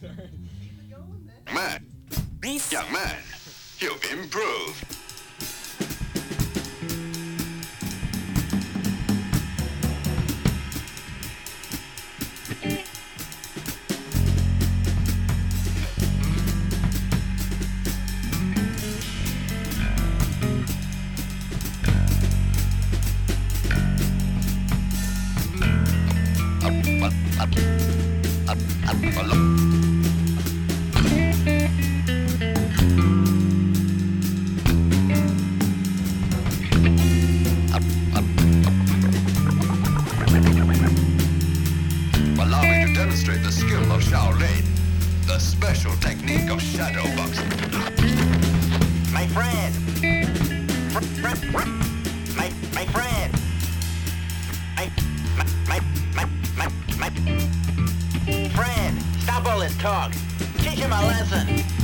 Man, young man, you've improved. Allow me to demonstrate the skill of Shaolin, the special technique of shadow boxing. My friend! My friend! My friend! Stop all this talk! Teach him a lesson!